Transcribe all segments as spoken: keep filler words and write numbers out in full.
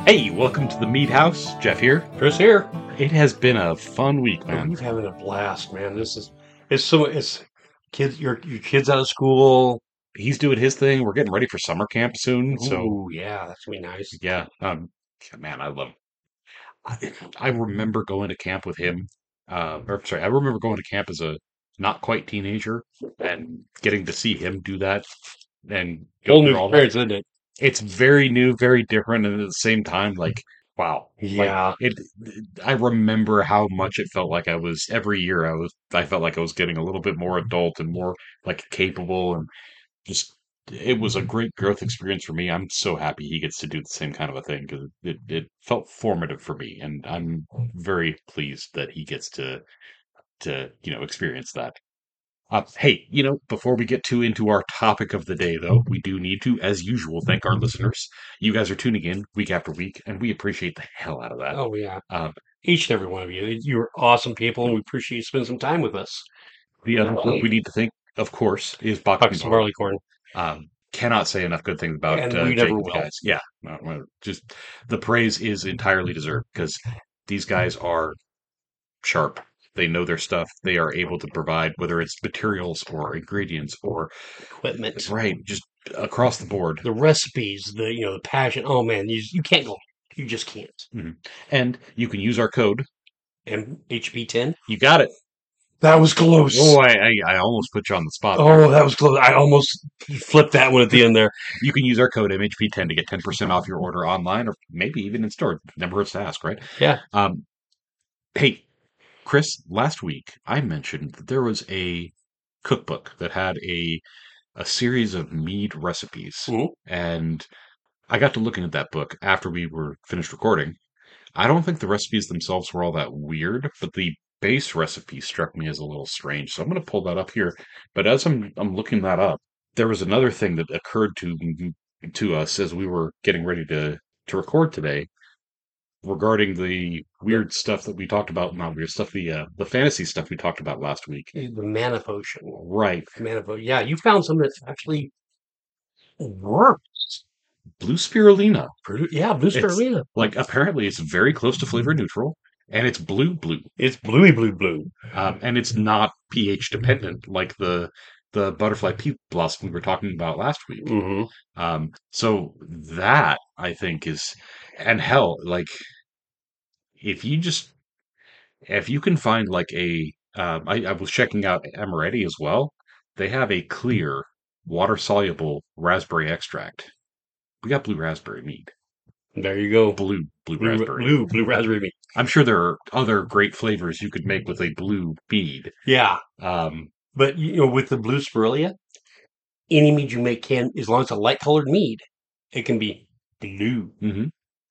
Hey, welcome to the Meat House. Jeff here. Chris here. It has been a fun week, Oh, man. we've having a blast, man. This is it's so it's kids your your kids out of school. He's doing his thing. We're getting ready for summer camp soon, so Ooh, yeah, that's gonna be nice. yeah. Um, man, I love. I, I remember going to camp with him. Uh, or sorry, I remember going to camp as a not quite teenager and getting to see him do that and go Whole new through all that. experience, isn't it? It's very new, very different, and at the same time, like wow, like Yeah. it. I remember how much it felt like I was every year. I was, I felt like I was getting a little bit more adult and more like capable, and just it was a great growth experience for me. I'm so happy he gets to do the same kind of a thing because it it felt formative for me, and I'm very pleased that he gets to to you know experience that. Uh, hey, you know, before we get too into our topic of the day, though, we do need to, as usual, thank our listeners. You guys are tuning in week after week, and we appreciate the hell out of that. Oh yeah. Um, Each and every one of you. You're awesome people, and we appreciate you spending some time with us. the other group we need to thank, of course, is Talk Boxing some Bar. barley corn, Um, cannot say enough good things about and uh, we Jake never and the will. guys. Yeah, no, well, just the praise is entirely deserved because these guys are sharp. They know their stuff. They are able to provide, whether it's materials or ingredients or, Equipment, right, just across the board. the recipes, the you know the passion. Oh man, you you can't go. You just can't. Mhm. And you can use our code. M H B ten. You got it. That was close. Oh, I, I, I almost put you on the spot there. Oh, that was close. I almost flipped that one at the end there. You can use our code M H P ten to get ten percent off your order online or maybe even in store. Never hurts to ask, right? Yeah. Um, hey, Chris, last week I mentioned that there was a cookbook that had a a series of mead recipes. Mhm. And I got to looking at that book after we were finished recording. I don't think the recipes themselves were all that weird, but the base recipe struck me as a little strange. So I'm going to pull that up here. But as I'm I'm looking that up, there was another thing that occurred to to us as we were getting ready to to record today regarding the weird stuff that we talked about. Not weird stuff, the uh, the fantasy stuff we talked about last week. The mana potion. Right, Mana potion. Yeah, you found something that's actually works. blue spirulina. Produ- Yeah, blue It's spirulina. like apparently it's very close to flavor neutral, and it's blue blue. It's bluey blue blue. Um, and it's not pH dependent like the the butterfly pea blossom we were talking about last week. Mm-hmm. Um, so that I think is, and hell, like if you just if you can find like a, um, I, I was checking out Amaretti as well. They have a clear, water soluble raspberry extract. We got blue raspberry mead, There you go. blue blue Blue, raspberry. blue, blue raspberry meat. I'm sure there are other great flavors you could make with a blue mead. Yeah, Um, but you know, with the blue spirulina, any mead you make can, as long as it's a light colored mead, it can be blue. mhm.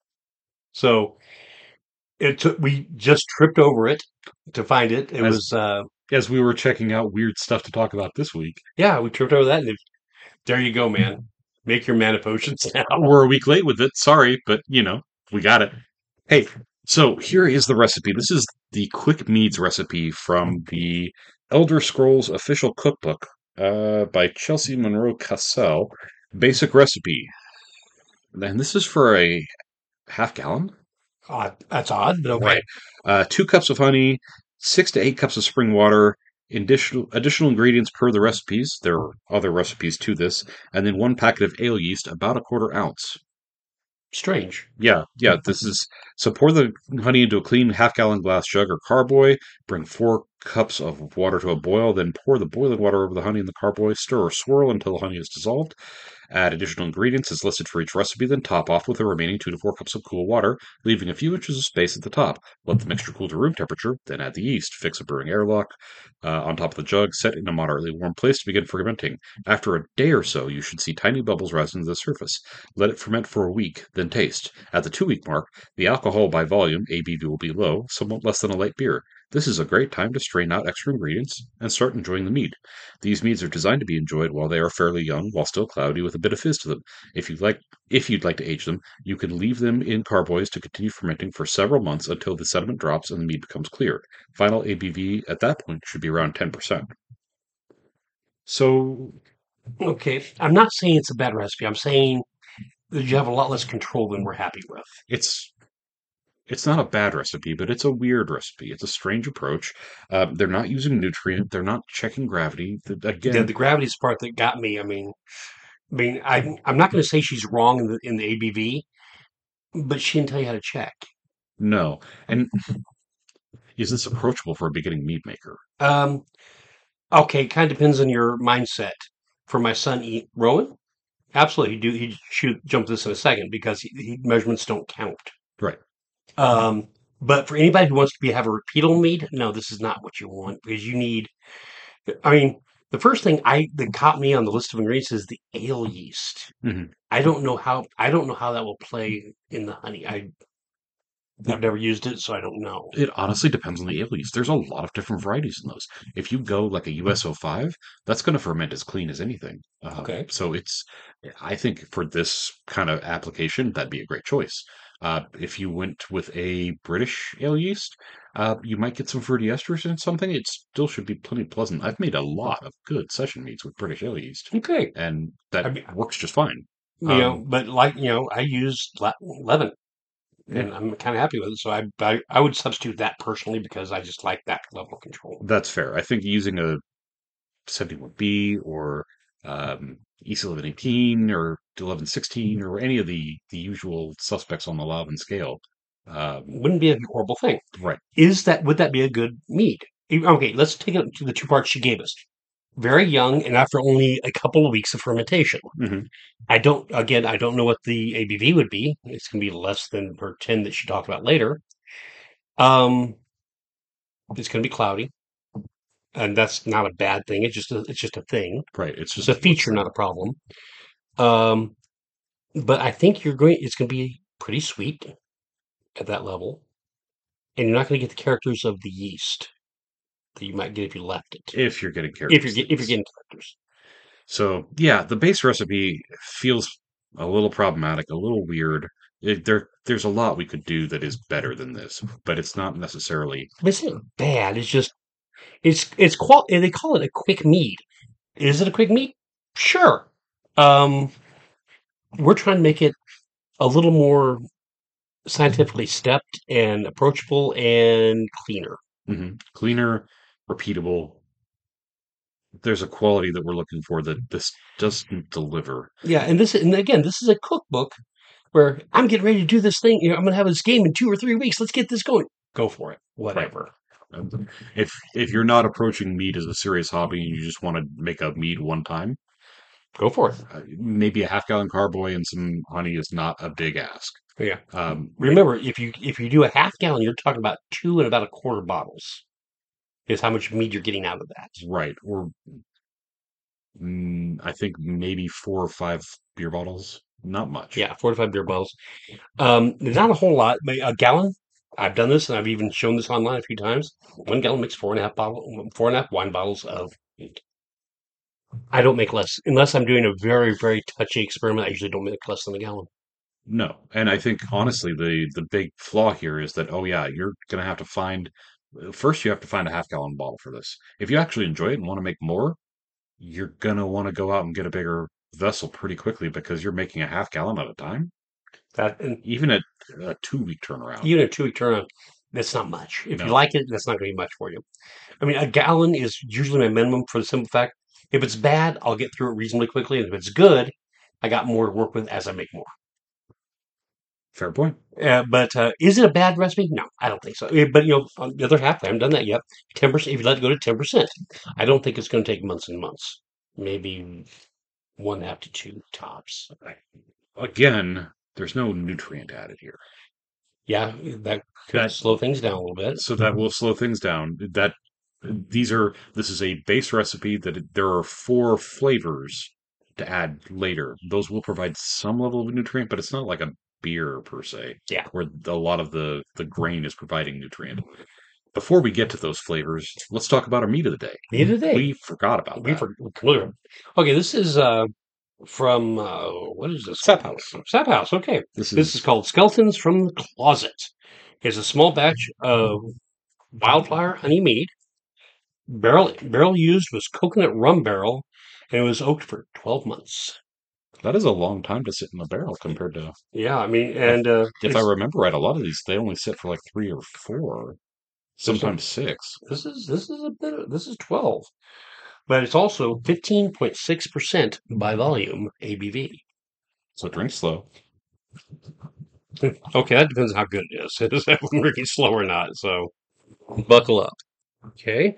So it took. We just tripped over it to find it. It As was. Uh, as we were checking out weird stuff to talk about this week. yeah, we tripped over that, and it, there you go, man. Make your mana potions now. We're a week late with it. Sorry, but you know, we got it. Hey, so here is the recipe. This is the Quick Meads recipe from the Elder Scrolls official cookbook uh, by Chelsea Monroe Cassell. Basic recipe. And this is for a half gallon? Odd. That's odd, but okay. Right. Uh, two cups of honey, six to eight cups of spring water, additional additional ingredients per the recipes. There are other recipes to this, and then one packet of ale yeast, about a quarter ounce. Strange. Yeah, yeah. This is so. Pour the honey into a clean half gallon glass jug or carboy. Bring four cups of water to a boil. Then pour the boiling water over the honey in the carboy. Stir or swirl until the honey is dissolved. Add additional ingredients as listed for each recipe, then top off with the remaining two to four cups of cool water, leaving a few inches of space at the top. Let the mixture cool to room temperature, then add the yeast. Fix a brewing airlock uh, on top of the jug. Set in a moderately warm place to begin fermenting. After a day or so, you should see tiny bubbles rising to the surface. Let it ferment for a week, then taste. At the two-week mark, the alcohol by volume, A B V, will be low, somewhat less than a light beer. This is a great time to strain out extra ingredients and start enjoying the mead. These meads are designed to be enjoyed while they are fairly young, while still cloudy, with a bit of fizz to them. If you'd like, if you'd like to age them, you can leave them in carboys to continue fermenting for several months until the sediment drops and the mead becomes clear. Final A B V at that point should be around ten percent. So, Okay, I'm not saying it's a bad recipe. I'm saying you have a lot less control than we're happy with. It's it's not a bad recipe, but it's a weird recipe. It's a strange approach. Uh, they're not using nutrient. They're not checking gravity. The- The, again, the gravity's part that got me. I mean, I mean, I I'm not going to say she's wrong in the in the A B V, but she didn't tell you how to check. no. And is this approachable for a beginning mead maker? Um, okay, kind of depends on your mindset. For my son, E- Rowan, absolutely, he do he should jump this in a second because he, he, measurements don't count. Right. Um, but for anybody who wants to be have a repeatable mead, no, this is not what you want because you need. I mean, the first thing I that caught me on the list of ingredients is the ale yeast. Mhm. I don't know how I don't know how that will play in the honey. I I've never used it, so I don't know. It honestly depends on the ale yeast. There's a lot of different varieties in those. If you go like a U S O five, that's going to ferment as clean as anything. Um, Okay. so it's, I think for this kind of application, that'd be a great choice. Uh, if you went with a British ale yeast, uh, you might get some fruity esters in something. It still should be plenty pleasant. I've made a lot of good session meats with British ale yeast, Okay. and I that mean, works just fine. you know, Um, but like you know, I use le- leaven, yeah, and I'm kind of happy with it. So I, I I would substitute that personally because I just like that level of control. that's fair. I think using a seventy-one B or um, E C eleven eighteen or eleven sixteen or any of the, the usual suspects on the Lalvin scale. Um, Wouldn't be a horrible thing. right. Is that would that be a good mead? E- Okay, let's take it to the two parts she gave us. Very young, and after only a couple of weeks of fermentation. Hmm. I don't. Again, I don't know what the A B V would be. It's going to be less than her ten that she talked about later. Um, it's going to be cloudy, and that's not a bad thing. It's just a, it's just a thing. Right. It's It's just a a look feature, thing. not a problem. Um, but I think you're going. It's going to be pretty sweet at that level, and you're not going to get the characters of the yeast that you might get if you left it. If you're getting If you're characters get, if you're things. getting characters, So yeah, the base recipe feels a little problematic, a little weird. It, there, there's a lot we could do that is better than this, but it's not necessarily but it's not bad. It's just it's it's qual. They call it a quick mead. Is it a quick mead? Sure. Um, we're trying to make it a little more scientifically stepped and approachable and cleaner. mhm, cleaner, repeatable. There's a quality that we're looking for that this doesn't deliver. Yeah, and this and again, this is a cookbook where I'm getting ready to do this thing. You know, I'm going to have this game in two or three weeks. Let's get this going. Go for it. Right. Whatever. Um, If if you're not approaching meat as a serious hobby and you just want to make a mead one time, Go for it. uh, maybe a half gallon carboy and some honey is not a big ask. Yeah. Um, Remember, if you if you do a half gallon, you're talking about two and about a quarter bottles. Is how much meat you're getting out of that. right. Or mm, I think maybe four or five beer bottles. Not much. Yeah, four to five beer bottles. Um, not a whole lot. But a gallon. I've done this, and I've even shown this online a few times. One gallon makes four and a half bottle, four and a half wine bottles of meat. I don't make less unless I'm doing a very, very touchy experiment. I usually don't make less than a gallon. No. And I think honestly the the big flaw here is that oh yeah, you're gonna have to find first you have to find a half gallon bottle for this. If you actually enjoy it and want to make more, you're gonna want to go out and get a bigger vessel pretty quickly because you're making a half gallon at a time, That and even at a two week turnaround. even a two week turnaround, that's not much. If you No, like it, that's not going to be much for you. I mean, a gallon is usually my minimum for the simple fact if it's bad, I'll get through it reasonably quickly, and if it's good, I got more to work with as I make more. fair point. Uh, but uh, is it a bad recipe? No, I don't think so. Eh, But you know, on the other half, I haven't done that yet. Ten percent. If you let it go to ten percent, I don't think it's going to take months and months. Maybe one half to two tops. Again, there's no nutrient added here. Yeah, that could That slow things down a little bit. so that will slow things down. That these are this is a base recipe that it- there are four flavors to add later. Those will provide some level of nutrient, but it's not like a beer per se, Yeah. where a lot of the the grain is providing nutrient. Before we get to those flavors, let's talk about our meat of the day. Meat of the day. We forgot about We that. for okay. This is uh, from uh, what is this? Sap House. Sap House. Okay. This This is is called Skeletons from the Closet. It's a small batch of wildflower honey mead. Barrel barrel used was coconut rum barrel, and it was oaked for twelve months. That is a long time to sit in a barrel compared to, Yeah, I mean, I, and uh, if I it's remember right, a lot of these they only sit for like three or four, this one. sometimes six. This is this is a bit. Of, this is twelve, but it's also fifteen point six percent by volume A B V. So drink slow. Okay, that depends on how good it is. Is that one really slow or not? So buckle up. Okay.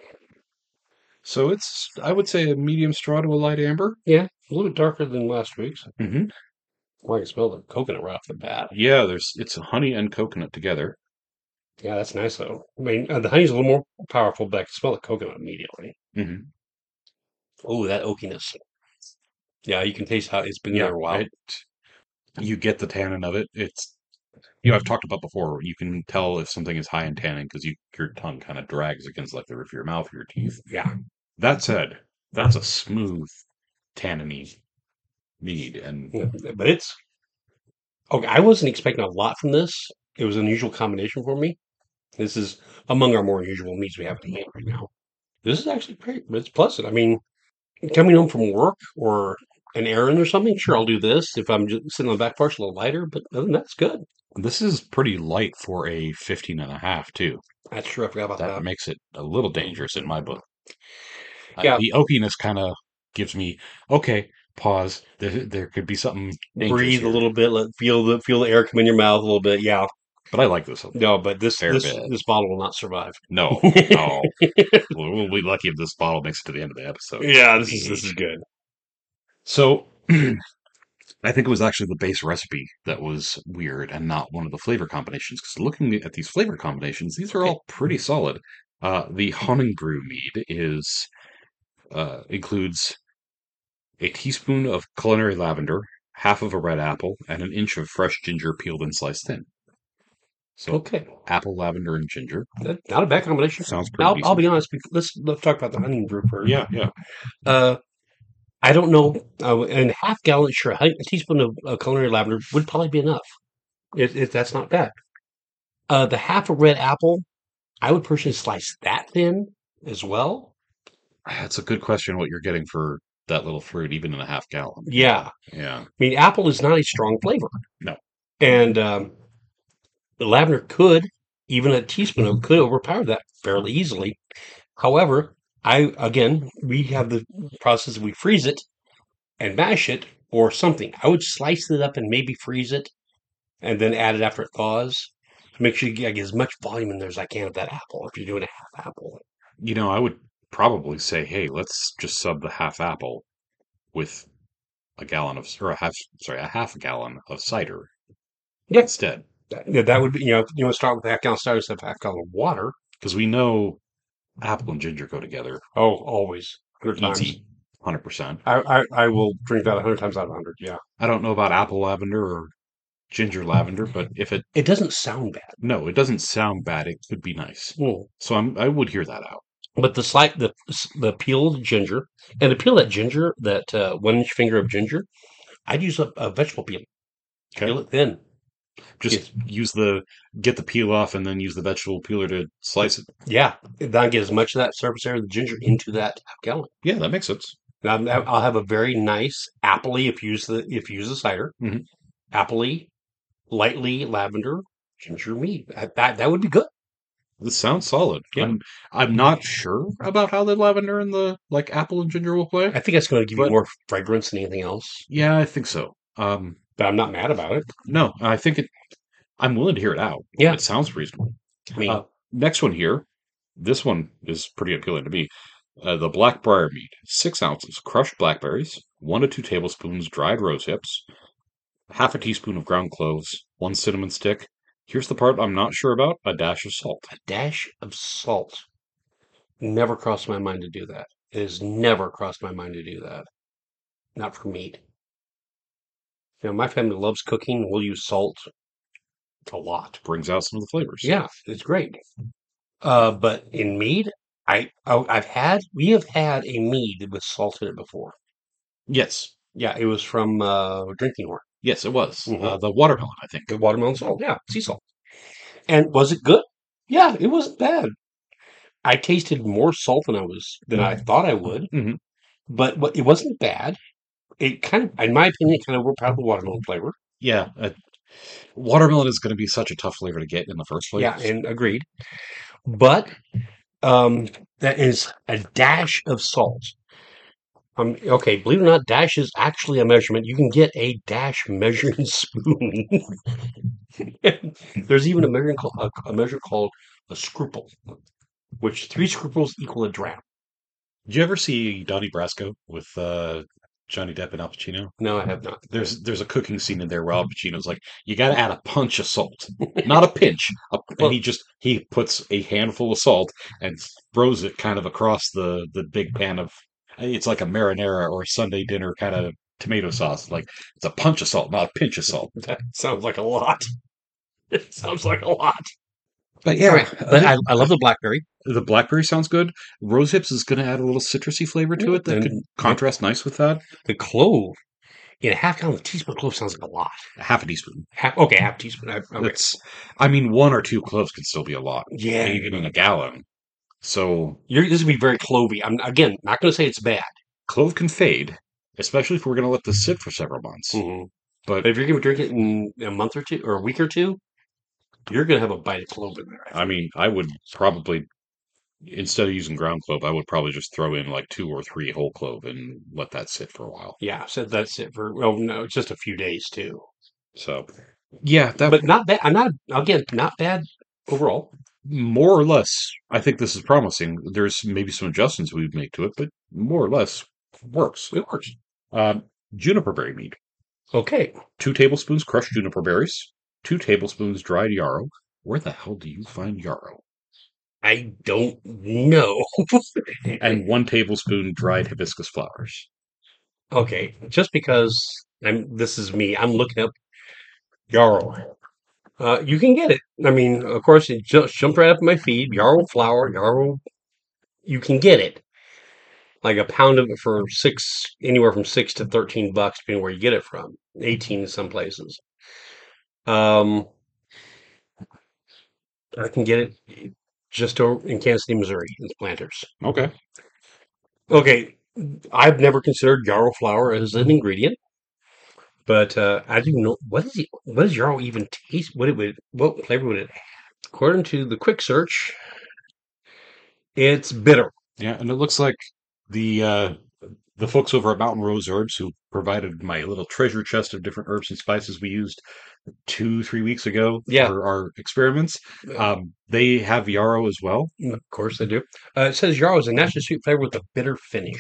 So it's, I would say, a medium straw to a light amber. Yeah, a little bit darker than last week's. Mm-hmm. Well, I can smell the coconut right off the bat. Yeah, there's it's honey and coconut together. Yeah, that's nice though. I mean, uh, the honey's a little more powerful, but I can smell the coconut immediately. Mm-hmm. Oh, that oakiness. Yeah, you can taste how it's been Yeah, there a while. it, you get the tannin of it. It's, you know, I've talked about before. You can tell if something is high in tannin because you your tongue kind of drags against like the roof of your mouth or your teeth. Yeah. That said, that's a smooth tanniny mead, and Yeah, but it's okay. I wasn't expecting a lot from this. It was an unusual combination for me. This is among our more unusual meats we have in hand right now. This is actually great, but it's pleasant. I mean, coming home from work or an errand or something, sure, I'll do this. If I'm just sitting on the back porch, a little lighter, but other than that, it's good. this is pretty light for a fifteen and a half too. That's true. I forgot about That that. makes it a little dangerous in my book. Uh, Yeah, the oakiness kind of gives me, okay, pause. There, there could be something dangerous breathe a here, little bit, let feel the feel the air come in your mouth a little bit. Yeah, but I like this a no, but this fair this bit. this bottle will not survive. No, no, we'll, we'll be lucky if this bottle makes it to the end of the episode. Yeah, this is this is good. So I think it was actually the base recipe that was weird and not one of the flavor combinations. Because looking at these flavor combinations, these are Okay. all pretty solid. Uh, the Honningbrew mead is uh, includes a teaspoon of culinary lavender, half of a red apple, and an inch of fresh ginger peeled and sliced thin. So Okay, apple, lavender, and ginger That- not a bad combination. sounds pretty I'll, I'll decent. be honest. bec- Let's let's talk about the honey brew first. Yeah, yeah. Uh, I don't know. Uh, and half gallon, sure, a teaspoon of uh, culinary lavender would probably be enough. If, if that's not bad. Uh, the half a red apple, I would personally slice that thin as well. That's a good question what you're getting for that little fruit, even in a half gallon. Yeah, Yeah. I mean, apple is not a strong flavor, No. and um, the lavender could, even a teaspoon of it could overpower that fairly easily. However, I again, we have the process: we freeze it and mash it, or something. I would slice it up and maybe freeze it, and then add it after it thaws. Make sure you get as much volume in there as I can of that apple. If you're doing a half apple, You know, I would probably say, hey, let's just sub the half apple with a gallon of, or a half, sorry, a half gallon of cider yeah, instead. that, that would be, you know, you want to start with half gallon starters of half gallon of water. Because we know apple and ginger go together. Oh, always, hundred times. Easy. one hundred percent. I, I I will drink that a hundred times out of a hundred. Yeah, I don't know about apple lavender or ginger lavender, but if it, it doesn't sound bad. no, it doesn't sound bad. It could be nice. Mm. So I'm, I would hear that out. But the slight the the peeled ginger and to peel that ginger, that uh, one inch finger of ginger, I'd use a, a vegetable peel. Peel Okay. it thin. Just use the, get the peel off and then use the vegetable peeler to slice it. Yeah, then I get as much of that surface area of the ginger into that half gallon. Yeah, that makes sense. Now, I'll have a very nice appley if you use the if you use the cider, Mhm. appley, lightly lavender ginger mead. That that, that would be good. This sounds solid. Yeah. I'm I'm not sure about how the lavender and the like apple and ginger will play. I think that's going to give you But- more fragrance than anything else. Yeah, I think so. Um, But I'm not mad about it. no, I think it. I'm willing to hear it out. Yeah. It sounds reasonable. I mean, Uh, next one here. This one is pretty appealing to me. Uh, the Blackbriar mead. Six ounces crushed blackberries, one to two tablespoons dried rose hips, half a teaspoon of ground cloves, one cinnamon stick. Here's the part I'm not sure about: a dash of salt. a dash of salt. Never crossed my mind to do that. It has never crossed my mind to do that. Not for meat. You know, my family loves cooking. We'll use salt a lot. Brings out some of the flavors. Yeah, it's great. Uh, but in mead, I oh, I've had we have had a mead with salt in it before. Yes. Yeah, it was from uh, Drinking Horn, Yes, it was. Mhm. Uh, the watermelon, I think. the watermelon salt. Yeah, sea salt. And was it good? Yeah, it wasn't bad. I tasted more salt than I was than I thought I would, Mhm. but what it wasn't bad. it kind of, in my opinion, kind of overpowered the watermelon flavor. Yeah, uh, watermelon is going to be such a tough flavor to get in the first place. Yeah, and agreed. But um, that is a dash of salt. Um, okay, believe it or not, dash is actually a measurement. You can get a dash measuring spoon. There's even a measure called a, a measure called a scruple, which three scruples equal a dram. Did you ever see Donnie Brasco with uh, Johnny Depp and Al Pacino? No, I have not. There's there's a cooking scene in there where Al Pacino's like, "You got to add a punch of salt, not a pinch," a, and he just he puts a handful of salt and throws it kind of across the the big pan of. It's like a marinara or Sunday dinner kind of tomato sauce. Like it's a punch of salt, not a pinch of salt. That sounds like a lot. It sounds like a lot. But All yeah, right, but I, I love the blackberry. the blackberry sounds good. Rose hips is going to add a little citrusy flavor to it that could And contrast nice with that. the clove in a half gallon, a teaspoon of clove sounds like a lot. Half a teaspoon. Half, okay, half teaspoon. I, okay. It's, I mean, one or two cloves can still be a lot, Yeah, even in a gallon. So you're, this would be very clovey. I'm again not going to say it's bad. clove can fade, especially if we're going to let this sit for several months. Mm-hmm. But But if you're going to drink it in a month or two or a week or two, you're going to have a bite of clove in there. I mean, I would probably, instead of using ground clove, I would probably just throw in like two or three whole clove and let that sit for a while. Yeah, so that's it for. Well, no, it's just a few days too. So, yeah, that But not bad. I'm not again not bad overall. more or less, I think this is promising. There's maybe some adjustments we would make to it, but more or less works. It works. Um, juniper berry mead. Okay. Two tablespoons crushed juniper berries. Two tablespoons dried yarrow. Where the hell do you find yarrow? I don't know. And one tablespoon dried hibiscus flowers. Okay, just because I'm this is me, I'm looking up yarrow. Uh, you can get it. I mean, of course, it just jumped right up my feed. Yarrow flour, yarrow. You can get it. Like a pound of it for six, anywhere from six to thirteen bucks, depending where you get it from. Eighteen in some places. Um, I can get it just over in Kansas City, Missouri, in Planters. Okay. Okay, I've never considered yarrow flour as an ingredient. But uh, I do know what is it, what does yarrow even taste? What it would what flavor would it have? According to the quick search, it's bitter. Yeah, and it looks like the uh, the folks over at Mountain Rose Herbs, who provided my little treasure chest of different herbs and spices we used two, three weeks ago Yeah. for our experiments, um, they have yarrow as well. Of course they do. Uh, it says yarrow is a naturally sweet flavor with a bitter finish.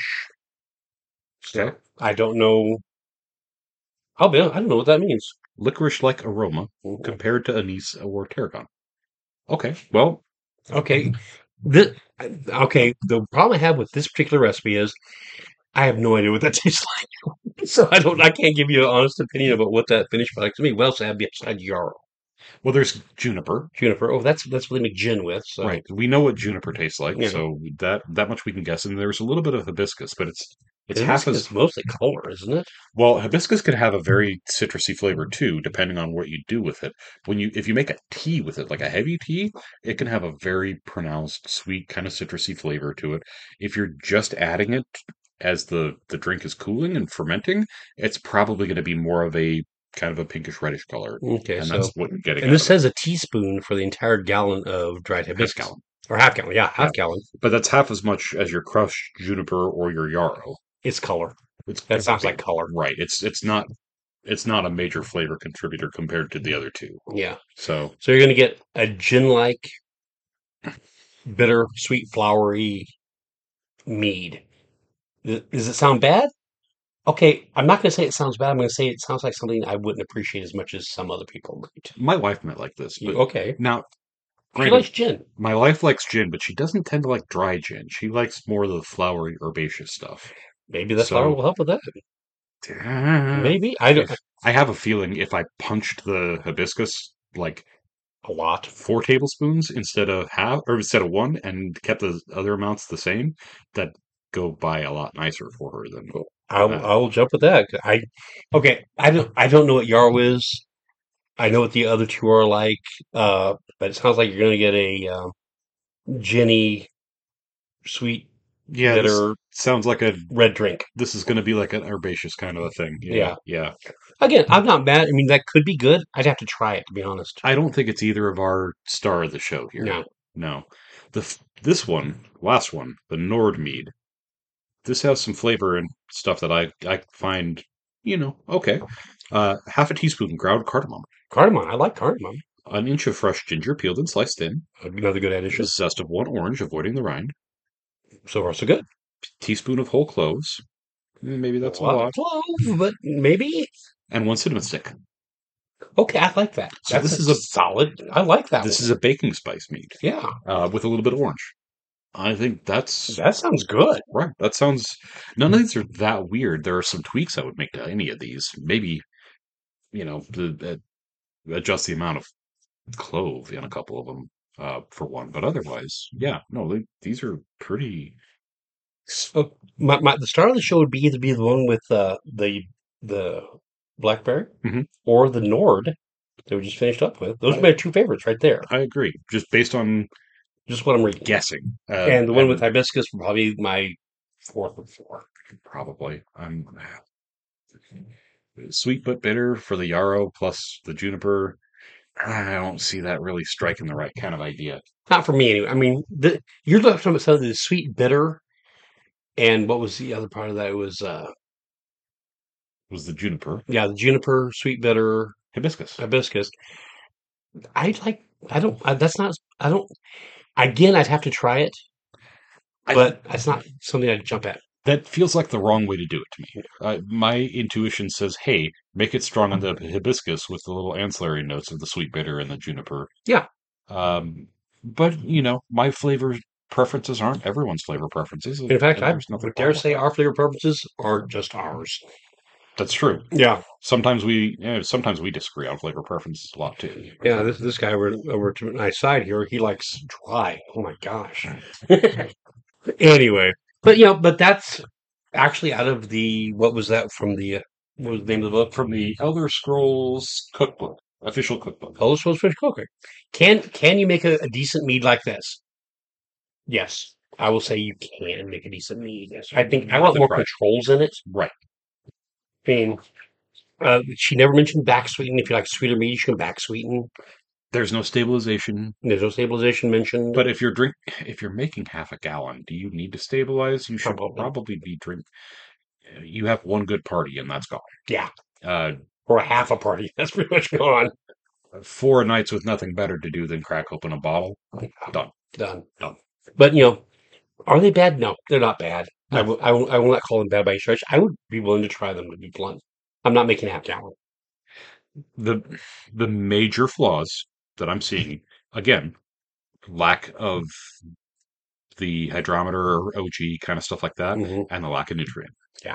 So I don't know. I'll be. I don't know what that means. Licorice-like aroma Mhm. compared to anise or tarragon. Okay, well, Okay. This, okay. The problem I have with this particular recipe is I have no idea what that tastes like. So I don't. I can't give you an honest opinion about what that finished product to me. What else I have besides yarrow? well, there's juniper, Juniper. Oh, that's that's what they make gin with. So. right? We know what juniper tastes like, Yeah. so that that much we can guess. And there's a little bit of hibiscus, but it's it's half Hibiscus as is mostly color, isn't it? well. Hibiscus can have a very citrusy flavor too, depending on what you do with it. When you if you make a tea with it, like a heavy tea, it can have a very pronounced sweet kind of citrusy flavor to it. If you're just adding it as the the drink is cooling and fermenting, it's probably going to be more of a kind of a pinkish reddish color, Okay, and so that's what you're getting. and out this of it. says a teaspoon for the entire gallon of dried Half hibiscus, gallon. or half gallon. Yeah, half Yeah. gallon. But that's half as much as your crushed juniper or your yarrow. It's color. It's That sounds like color. right. It's it's not it's not a major flavor contributor compared to the other two. Yeah. So So you're gonna get a gin-like, bitter, sweet, flowery mead. Th- Does it sound bad? Okay, I'm not gonna say it sounds bad. I'm gonna say it sounds like something I wouldn't appreciate as much as some other people might. my wife might like this, You- but Okay. now She granted, likes gin. my wife likes gin, but she doesn't tend to like dry gin. She likes more of the flowery herbaceous stuff. Maybe that flower So will help with that. uh, Maybe. I don't. I have a feeling if I punched the hibiscus like A lot. four tablespoons instead of half or instead of one and kept the other amounts the same, that go by a lot nicer for her than I will, that. I will jump with that. I okay. I don't. I don't know what yarrow is. I know what the other two are like. Uh, but it sounds like you're gonna get a uh, ginny, sweet, Yeah, this bitter. sounds like a red drink. this is going to be like an herbaceous kind of a thing. Yeah, Yeah. yeah. Again, I'm not mad. I mean, that could be good. I'd have to try it to be honest. I don't think it's either of our star of the show here. No. No. The f- this one, last one, the Nord mead. This has some flavor and stuff that I I find, you know, okay. Uh, half a teaspoon ground cardamom, Cardamom. I like cardamom. an inch of fresh ginger peeled and sliced thin, Another good addition. the zest of one orange, avoiding the rind, So far, so good. teaspoon of whole cloves, eh, maybe that's A a lot lot, of clove, but maybe. and one cinnamon stick. Okay, I like that. So That's this a is a solid. I like that this one. is a baking spice mead Yeah, uh, with a little bit of orange. I think that's that sounds good. right. That sounds. None of these are that weird. There are some tweaks I would make to any of these. Maybe you know, the, uh, adjust the amount of clove in a couple of them uh, for one. But otherwise, yeah, no, they, these are pretty. So my, my the star of the show would be either be the one with uh, the the blackberry Mhm. or the Nord that we just finished up with. Those are my two favorites right there. I agree, just based on Just what I'm reading. guessing. Uh, And the one with and hibiscus would probably be my fourth of four. probably I'm sweet but bitter for the yarrow plus the juniper. I don't see that really striking the right kind of idea. Not for me anyway. I mean, the, you're talking about something that's sweet, bitter, and what was the other part of that? It was uh, Was the juniper yeah, the juniper, sweet, bitter, hibiscus? hibiscus. I like. I don't. I, that's not. I don't. Again, I'd have to try it, I, but it's not something I'd jump at. that feels like the wrong way to do it to me. Uh, my intuition says, "Hey, make it strong on the hibiscus with the little ancillary notes of the sweet bitter and the juniper." Yeah. Um, but you know, my flavor preferences aren't everyone's flavor preferences, and, In fact, and I there's nothing would dare wrong with say that. our flavor preferences are just ours. That's true. Yeah. Sometimes we, yeah, sometimes we disagree on flavor preferences a lot too. Yeah. This this guy over, over to my side here, he likes dry. Oh my gosh. Anyway, but you know, but that's actually out of the what was that from the uh, what was the name of the book? From the Elder Scrolls cookbook, official cookbook. Elder Scrolls Fish Cooker. Can can you make a, a decent mead like this? Yes, I will say you can make a decent mead. Yes, I think I want more Right. controls in it. Right. I mean, uh, she never mentioned back sweeten. If you like sweeter mead, you can back sweeten. There's no stabilization. There's no stabilization mentioned. But if you're drink, if you're making half a gallon, do you need to stabilize? You should Probably. probably be drink. You have one good party and that's gone. Yeah, Uh, or a half a party. That's pretty much gone. four nights with nothing better to do than crack open a bottle. Done. Done. Done. But you know, are they bad? No, they're not bad. I No. will, I will, I will not call them bad by any stretch. I would be willing to try them, to be blunt. I'm not making half gallon. The the major flaws that I'm seeing, again, lack of the hydrometer or O G kind of stuff like that, hmm and the lack of nutrient.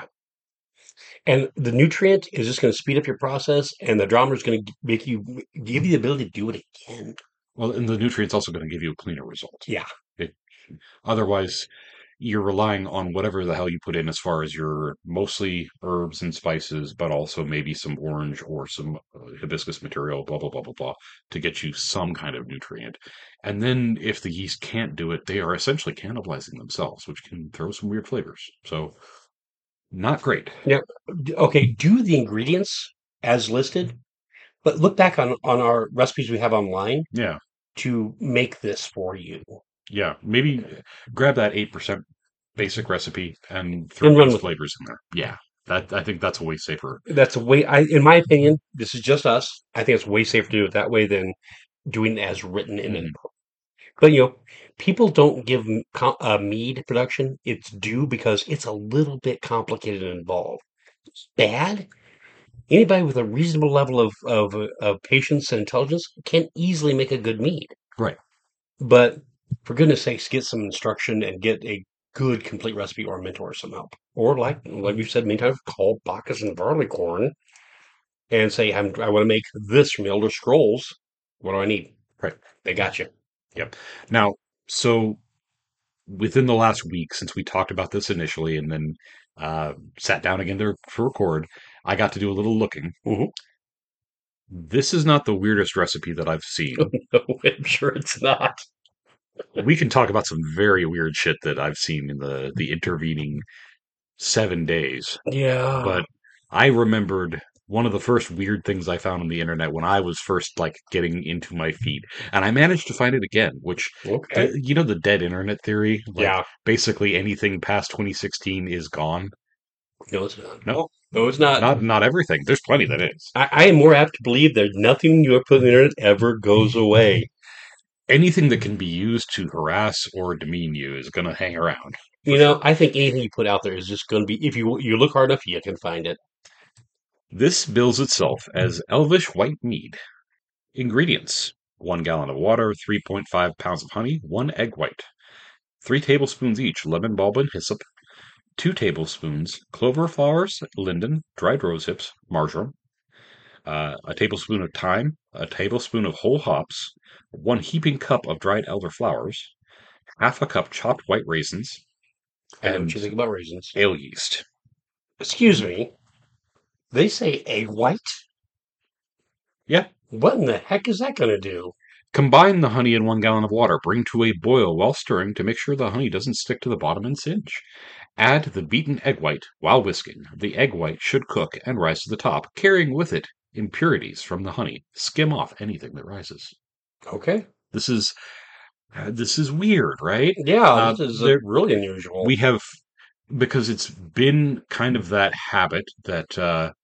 And the nutrient is just going to speed up your process, and the drama is going to make you give you the ability to do it again. Well, and the nutrient's also going to give you a cleaner result. Yeah. It, otherwise, you're relying on whatever the hell you put in as far as your mostly herbs and spices, but also maybe some orange or some uh, hibiscus material, blah, blah, blah, blah, blah, to get you some kind of nutrient. And then if the yeast can't do it, they are essentially cannibalizing themselves, which can throw some weird flavors. So, not great. Yeah. D- Okay. Do the ingredients as listed, but look back on on our recipes we have online Yeah. to make this for you. Yeah. Maybe grab that eight percent basic recipe and throw And run those with it. flavors in there. Yeah. That I think that's a way safer. That's a way. I, in my opinion, this is just us. I think it's way safer to do it that way than doing it as written in it. Mhm. But you know, people don't give m- co- uh, mead production its due because it's a little bit complicated and involved. Bad. Anybody with a reasonable level of, of uh, of patience and intelligence can easily make a good mead. Right. But for goodness sakes, get some instruction and get a good complete recipe or a mentor or some help. Or like like we've said many times, call Bacchus and Barleycorn and say, I'm, I want to make this from the Elder Scrolls. What do I need? Right. They got you. Yep. Now, so within the last week since we talked about this initially and then uh, sat down again to, to record, I got to do a little looking. Mhm. This is not the weirdest recipe that I've seen. No, I'm sure it's not. We can talk about some very weird shit that I've seen in the the intervening seven days. Yeah. But I remembered one of the first weird things I found on the internet when I was first like getting into my feed, and I managed to find it again. Which Okay. the you know the dead internet theory, like Yeah. basically anything past twenty sixteen is gone. No, it's not. No, No, it's not. not not everything. There's plenty that is. I, I am more apt to believe that nothing you ever put on the internet ever goes away. Anything that can be used to harass or demean you is going to hang around for You know, sure. I think anything you put out there is just going to be, if you you look hard enough, you can find it. This bills itself as Elvish White Mead. Ingredients: one gallon of water, three point five pounds of honey, one egg white, three tablespoons each lemon bulb and hyssop, two tablespoons clover flowers, linden, dried rose hips, marjoram, uh, a tablespoon of thyme, a tablespoon of whole hops, one heaping cup of dried elder flowers, half a cup chopped white raisins, I know what and you think about raisins. ale yeast. Excuse me. They say egg white? Yeah. What in the heck is that going to do? Combine the honey in one gallon of water. Bring to a boil while stirring to make sure the honey doesn't stick to the bottom and singe. Add the beaten egg white while whisking. The egg white should cook and rise to the top, carrying with it impurities from the honey. Skim off anything that rises. Okay. This is uh, this is weird, right? Yeah, Uh, this is uh, there really unusual. we have because it's been kind of that habit that uh,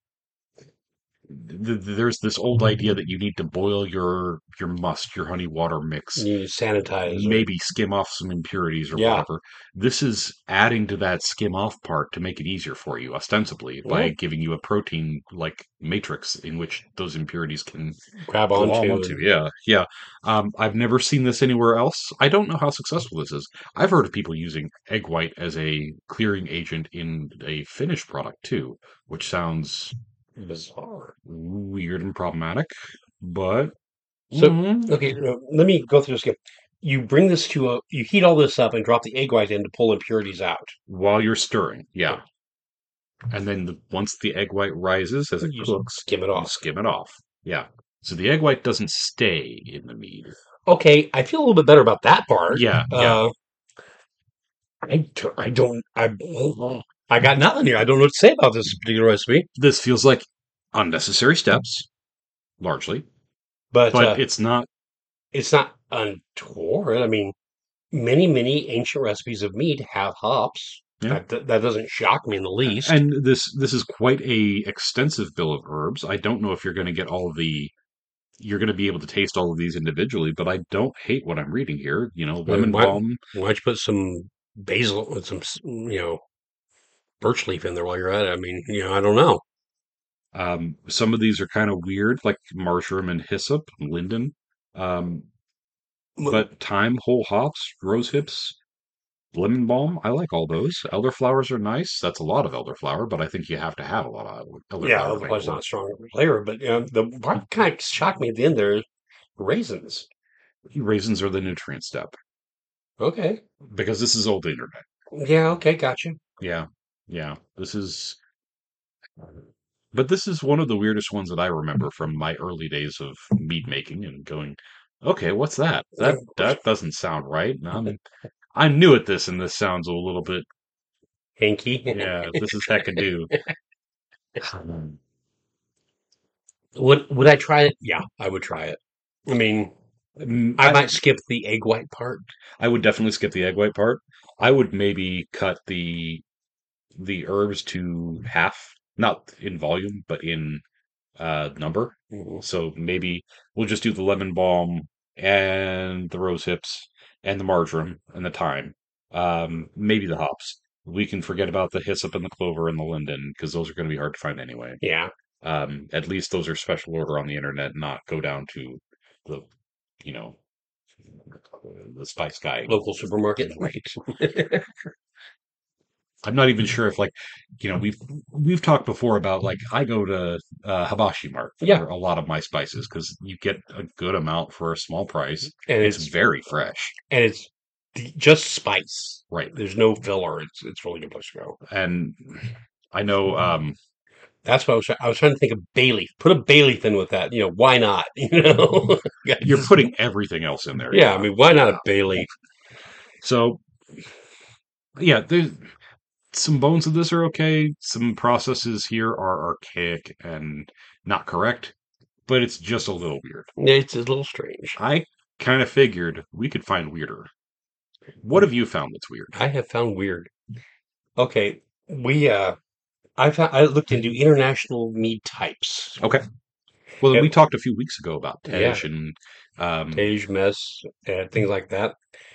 th- there's this old idea that you need to boil your your must, your honey water mix, You sanitize or maybe skim off some impurities or yeah. whatever. This is adding to that skim off part to make it easier for you, ostensibly, by Well, giving you a protein like matrix in which those impurities can grab glom onto onto. and Yeah, yeah. Um, I've never seen this anywhere else. I don't know how successful this is. I've heard of people using egg white as a clearing agent in a finished product too, which sounds bizarre. weird and problematic, but So, mm, okay, uh, let me go through this again. You bring this to a, you heat all this up and drop the egg white in to pull impurities out. while you're stirring, yeah. And then the, once the egg white rises as it You cooks, skim it you off. skim it off. Yeah. So the egg white doesn't stay in the mead. Okay, I feel a little bit better about that part. Yeah, yeah. Uh, I, d- I don't, I, I got nothing here. I don't know what to say about this particular recipe, This feels like unnecessary steps, largely, but but uh, it's not. it's not untoward. I mean, many, many ancient recipes of mead have hops. Yeah. That, that that doesn't shock me in the least. And this this is quite a extensive bill of herbs. I don't know if you're going to get all of the you're going to be able to taste all of these individually, but I don't hate what I'm reading here. You know, Uh, lemon Why, balm. why don't you put some basil and some, s- you know, birch leaf in there while you're at it? I mean, you know, I don't know. Um, some of these are kind of weird, like marjoram and hyssop, linden. Um, Well, but thyme, whole hops, rose hips, lemon balm, I like all those. Elderflowers are nice. That's a lot of elderflower, but I think you have to have a lot of yeah, elderflower to make it otherwise not work. a strong flavor. But you know, the part kind of shocked me at the end there is raisins. Raisins are the nutrient step Okay. because this is old internet. Yeah, okay, gotcha. Yeah, yeah. This is, but this is one of the weirdest ones that I remember from my early days of mead making and going, okay, what's that? That that doesn't sound right. And I'm I'm new at this, and this sounds a little bit, Hanky. yeah. This is heckadoo. Would would I try it? Yeah, I would try it. I mean, Mm, I I might skip the egg white part. I would definitely skip the egg white part. I would maybe cut the the herbs to half, not in volume, but in uh, number. Mhm. So maybe we'll just do the lemon balm and the rose hips and the marjoram and the thyme. Um, maybe the hops. We can forget about the hyssop and the clover and the linden because those are going to be hard to find anyway. Yeah, Um, at least those are special order on the internet, not go down to the, you know, the spice guy. local supermarket. Right. I'm not even sure if like, you know, we've we've talked before about like I go to uh, Hibachi Mart Yeah, for a lot of my spices because you get a good amount for a small price. and It's it's very fresh, and it's d- just spice. right? There's no filler. It's it's really good place to go. And I know um, That's what I was. Try- I was trying to think of bay leaf. Put a bay leaf in with that. You know, why not? You know, Yeah, You're just- putting everything else in there. yeah. I Yeah. mean, why not a Yeah. bay leaf? So yeah, there's some bones of this are okay. Some processes here are archaic and not correct, but it's just a little weird. Yeah, it's a little strange. I kind of figured we could find weirder. What have you found that's weird? I have found weird. Okay, we uh, I found I looked into international mead types. Okay. Well, then we It, talked a few weeks ago about yeah, Tej and um, Tage, mess, and things like that.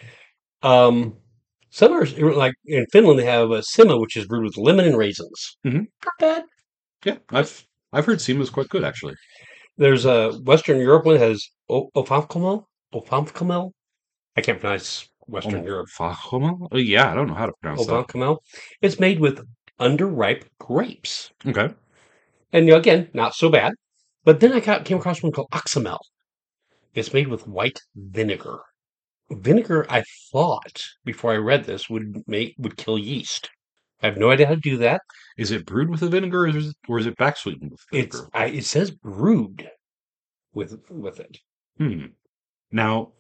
Um, some are like in Finland. They have a sima, which is brewed with lemon and raisins. mhm. Not bad. Yeah, I've I've heard Seema's quite good actually. There's a Western Europe one that has o- Ofamkamel. Ofamkamel. I can't pronounce Western Um, Europe. Fajoma? Oh, yeah, I don't know how to pronounce that. Ofamkamel. It's made with underripe grapes, Okay. and you know, again, not so bad. But then I got, came across one called Oxamel. It's made with white vinegar. Vinegar, I thought before I read this would make would kill yeast. I have no idea how to do that. Is it brewed with the vinegar, or is it, or is it back sweetened with It's vinegar? I, it says brewed with with it. Hmm. Now,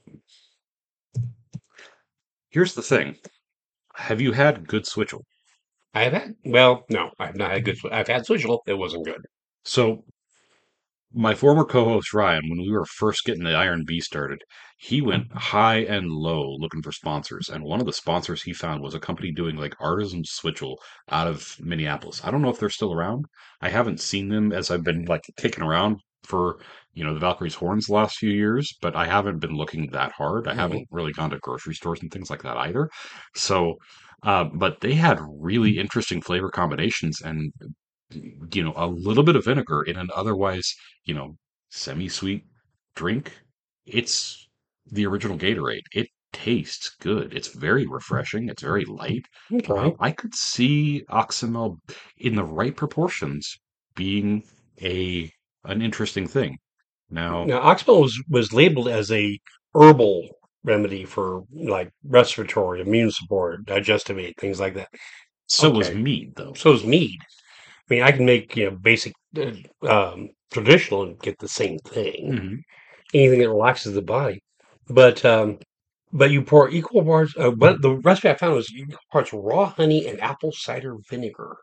here's the thing. Have you had good switchel? I have had well, no, I have not had good. I've had Switchel. It wasn't good. So, my former co-host Ryan, when we were first getting the Iron Bee started, he went high and low looking for sponsors, and one of the sponsors he found was a company doing like artisan switchel out of Minneapolis. I don't know if they're still around. I haven't seen them as I've been like kicking around for you know the Valkyrie's horns the last few years, but I haven't been looking that hard. I Hmm. haven't really gone to grocery stores and things like that either. So, uh, but they had really interesting flavor combinations, and you know, a little bit of vinegar in an otherwise, you know, semi-sweet drink. It's the original Gatorade. It tastes good. It's very refreshing. It's very light. Uh, Okay. I could see Oxymel in the right proportions being a an interesting thing. Now, Now, Oxbow was was labeled as a herbal remedy for like respiratory, immune support, digestive aid, things like that. so was Okay, mead, though. so is mead. I mean, I can make you know basic uh, um, traditional and get the same thing. Hmm. Anything that relaxes the body, but um, but you pour equal parts. Uh, but the recipe I found was equal parts raw honey and apple cider vinegar,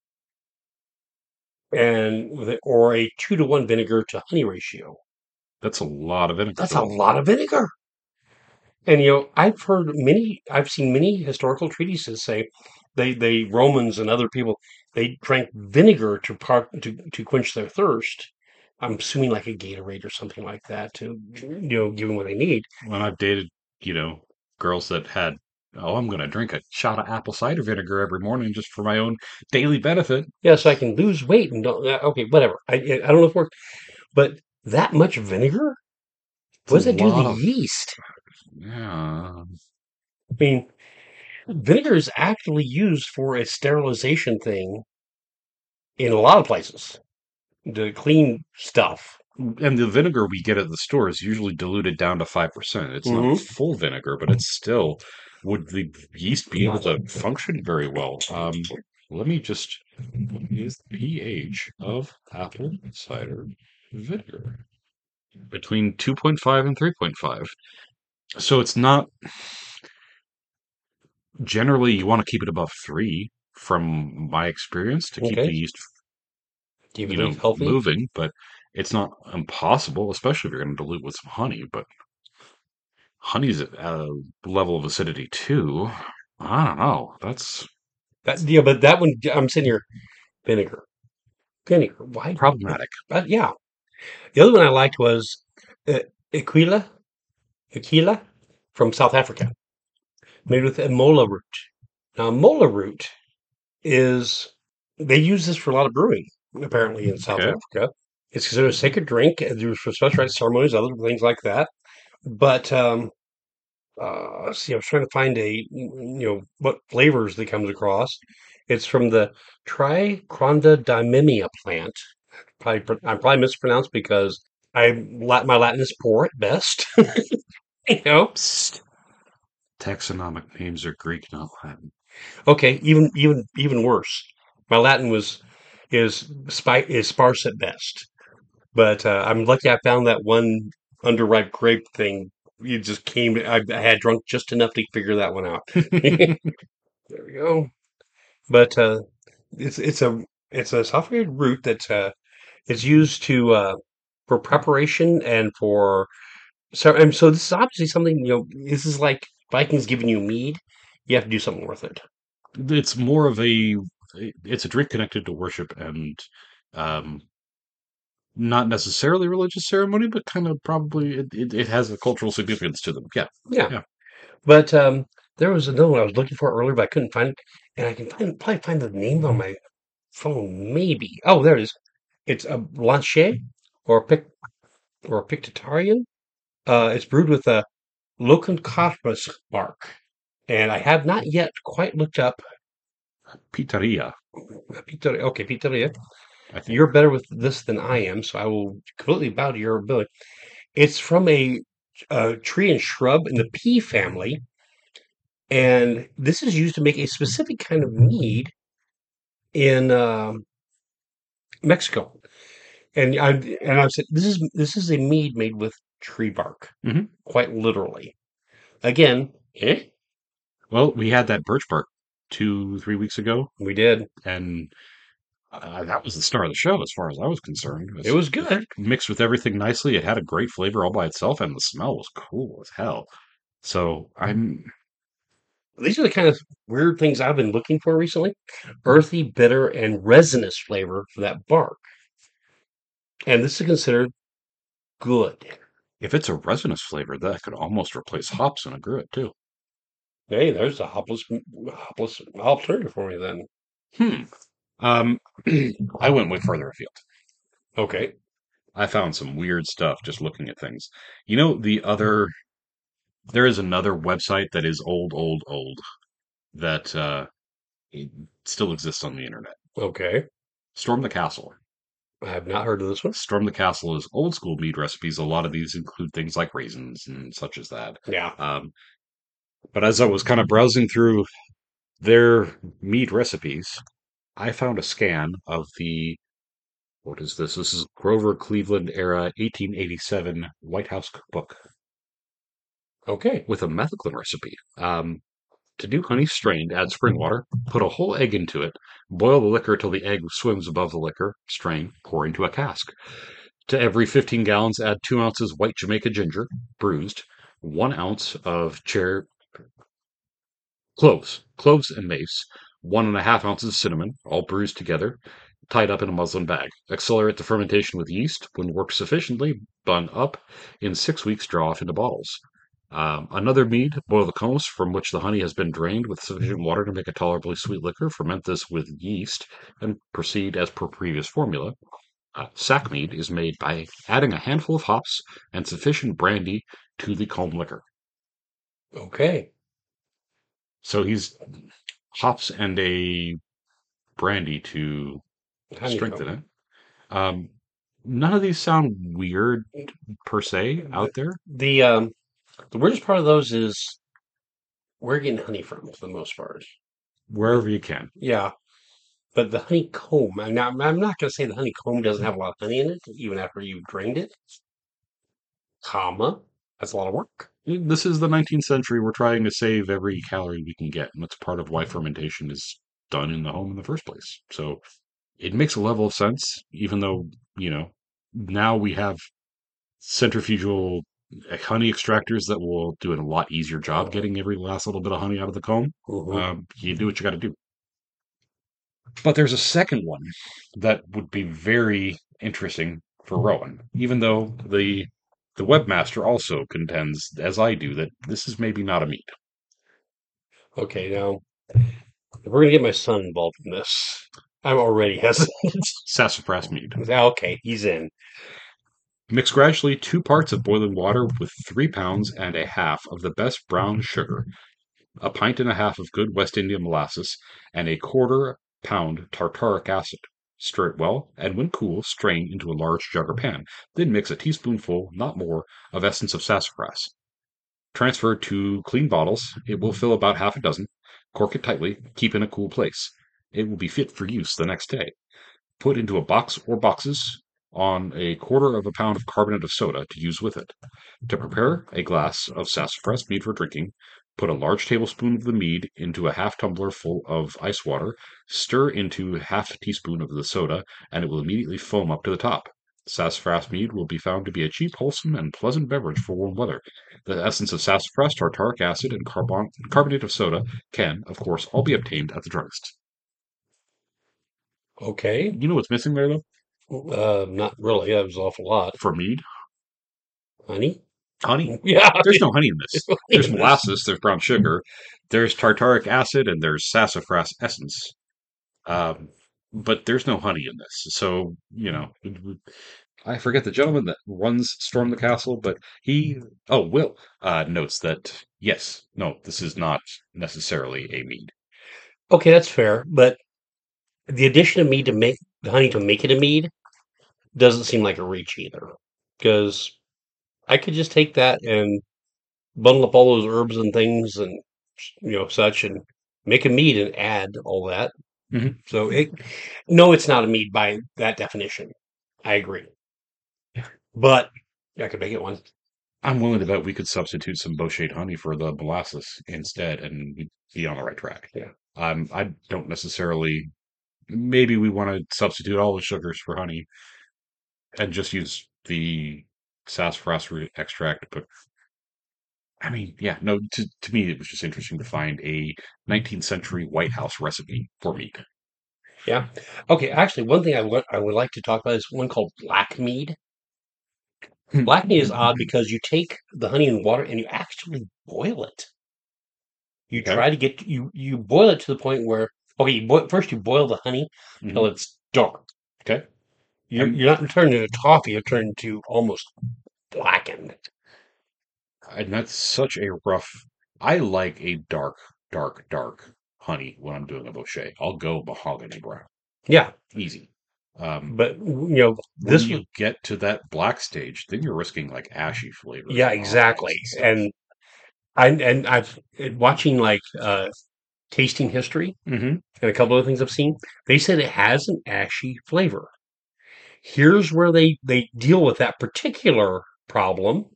and with it, or a two to one vinegar to honey ratio. That's a lot of vinegar, That's a though. lot of vinegar. And you know, I've heard many, I've seen many historical treatises say they, they Romans and other people they drank vinegar to part to to quench their thirst. I'm assuming like a Gatorade or something like that to you know give them what they need. When I've dated, you know, girls that had, oh, I'm going to drink a shot of apple cider vinegar every morning just for my own daily benefit. Yeah, so I can lose weight and don't. uh, Okay, whatever. I I don't know if it worked, but that much vinegar, It's a what does it do to the lot of, yeast? yeah. I mean, vinegar is actually used for a sterilization thing in a lot of places to clean stuff. And the vinegar we get at the store is usually diluted down to five percent. It's not Hmm. full vinegar, but it's still, would the yeast be able to function very well? Um, let me just, what is the pH of apple cider vinegar? Between two point five and three point five. So it's not, generally you want to keep it above three from my experience to keep the Okay, yeast, keep you the know, yeast healthy. moving, but it's not impossible, especially if you're going to dilute with some honey. But honey's at a level of acidity too. I don't know. That's That yeah, but that one I'm sitting here vinegar, vinegar. Why? problematic. But yeah, the other one I liked was uh, Aquila, Aquila from South Africa, made with Emola root. Now, Emola root is they use this for a lot of brewing apparently in South Okay. Africa. It's considered a sacred drink and used for special rites, ceremonies, other things like that. But um, uh, let's see, I was trying to find a you know what flavors that comes across. It's from the Trichonda dimemia plant. Probably pr- I'm probably mispronounced because I Lat- my Latin is poor at best. You know. Psst. Taxonomic names are Greek, not Latin. Okay, even even even worse. My Latin was is spi- is sparse at best. But uh, I'm lucky I found that one underripe grape thing. It just came. I, I had drunk just enough to figure that one out. There we go. But uh, it's it's a it's a software root that uh, is used to uh, for preparation and for so and so this is obviously something you know. This is like Vikings giving you mead. You have to do something worth it. It's more of a it's a drink connected to worship and um not necessarily religious ceremony, but kind of probably it, it, it has a cultural significance to them. Yeah. Yeah. Yeah. But um, there was another one I was looking for earlier, but I couldn't find it, and I can find probably find the name on my phone. Maybe. Oh, there it is. It's a Blanchet or a Pic or a Pictitarian. Uh, it's brewed with a Leucocarpus bark, and I have not yet quite looked up Pizzeria, uh, Pizzeria. Okay, Pizzeria. I think. You're better with this than I am, so I will completely bow to your ability. It's from a, a tree and shrub in the pea family, and this is used to make a specific kind of mead in um Mexico. And I and I said this is this is a mead made with tree bark, Hmm. quite literally. Again, eh? Well, we had that birch bark two, three weeks ago, We did. and uh, that was the star of the show as far as I was concerned. It It was was good. mixed with everything nicely. It had a great flavor all by itself, and the smell was cool as hell. So I'm These are the kind of weird things I've been looking for recently. Earthy, bitter, and resinous flavor for that bark. And this is considered good. if it's a resinous flavor, that could almost replace hops in a gruit too. Hey, there's a hopless, hopless alternative for me then. Hmm. Um, I went way further afield. Okay. I found some weird stuff just looking at things. You know, the other there is another website that is old, old, old that uh, it still exists on the internet. Okay. Storm the Castle. I have not heard of this one. Storm the Castle is old school mead recipes. A lot of these include things like raisins and such as that. Yeah. Um, but as I was kind of browsing through their mead recipes, I found a scan of the what is this? This is Grover Cleveland era eighteen eighty-seven White House cookbook Okay. with a methicillin recipe. Um, to do honey strained, add spring water, put a whole egg into it, boil the liquor till the egg swims above the liquor, strain, pour into a cask. To every fifteen gallons, add two ounces white Jamaica ginger, bruised, one ounce of cher cloves, cloves and mace, one and a half ounces cinnamon, all bruised together, tied up in a muslin bag. Accelerate the fermentation with yeast. When worked sufficiently, bun up. In six weeks, draw off into bottles. Um, another mead, boil the combs from which the honey has been drained with sufficient water to make a tolerably sweet liquor. Ferment this with yeast and proceed as per previous formula. Uh, sack mead is made by adding a handful of hops and sufficient brandy to the comb liquor. Okay. So he's hops and a brandy to strengthen Honeycomb. it. Um, none of these sound weird per se The out there. the um the weirdest part of those is where you're getting honey from for the most part. Wherever you can. Yeah. But the honeycomb, I'm not, I'm not going to say the honeycomb doesn't have a lot of honey in it, even after you've drained it, comma. That's a lot of work. This is the nineteenth century. We're trying to save every calorie we can get, and that's part of why fermentation is done in the home in the first place. So it makes a level of sense, even though, you know, now we have centrifugal uh, honey extractors that will do a lot easier job getting every last little bit of honey out of the comb. Hmm. Um, you do what you got to do. But there's a second one that would be very interesting for Rowan, even though the the webmaster also contends, as I do, that this is maybe not a meat. Okay, now, if we're going to get my son involved in this, I'm already hesitant. Sassafras mead. Okay, he's in. Mix gradually two parts of boiling water with three pounds and a half of the best brown sugar, a pint and a half of good West India molasses, and a quarter pound tartaric acid. Stir it well, and when cool, strain into a large jug or pan. Then mix a teaspoonful, not more, of essence of sassafras. Transfer to clean bottles. It will fill about half a dozen. Cork it tightly. Keep in a cool place. It will be fit for use the next day. Put into a box or boxes on a quarter of a pound of carbonate of soda to use with it. To prepare a glass of sassafras mead for drinking, put a large tablespoon of the mead into a half tumbler full of ice water, stir into half a teaspoon of the soda, and it will immediately foam up to the top. Sassafras mead will be found to be a cheap, wholesome, and pleasant beverage for warm weather. The essence of sassafras, tartaric acid, and carbon- carbonate of soda can, of course, all be obtained at the druggist. Okay. You know what's missing there, though? Uh, not really. That was an awful lot. For mead? Honey? Honey. Yeah. There's no honey in this. There's This- molasses, there's brown sugar, there's tartaric acid, and there's sassafras essence. Um, but there's no honey in this. So, you know, I forget the gentleman that runs Storm the Castle, but he, oh, Will, uh, notes that, yes, no, this is not necessarily a mead. Okay, that's fair. But the addition of mead to make the honey to make it a mead doesn't seem like a reach either. Because I could just take that and bundle up all those herbs and things and you know such and make a mead and add all that. Mhm. So it no, it's not a mead by that definition. I agree. But I could make it one. I'm willing to bet we could substitute some Bochet honey for the molasses instead, and we'd be on the right track. Yeah. Um, I don't necessarily. Maybe we want to substitute all the sugars for honey and just use the sassafras root extract. But I mean, yeah, no. To to me, it was just interesting to find a nineteenth century White House recipe for meat. Yeah. Okay, actually one thing I would I would like to talk about is one called black mead. Black mead is odd because you take the honey and water and you actually boil it. You Okay. try to get you you boil it to the point where okay, you boil, first you boil the honey till Mhm. it's dark. Okay. You're And, you're not turning it to toffee, you're turning it to almost blackened. and that's such a rough. I like a dark, dark, dark honey when I'm doing a Bochet. I'll go mahogany brown. Yeah, Easy. Um, but you know when this you was get to that black stage, then you're risking like ashy flavors yeah and exactly, aromatics and stuff. and I and I've watching like uh, tasting history Mm-hmm. and a couple of things I've seen. They said it has an ashy flavor. Here's where they they deal with that particular problem.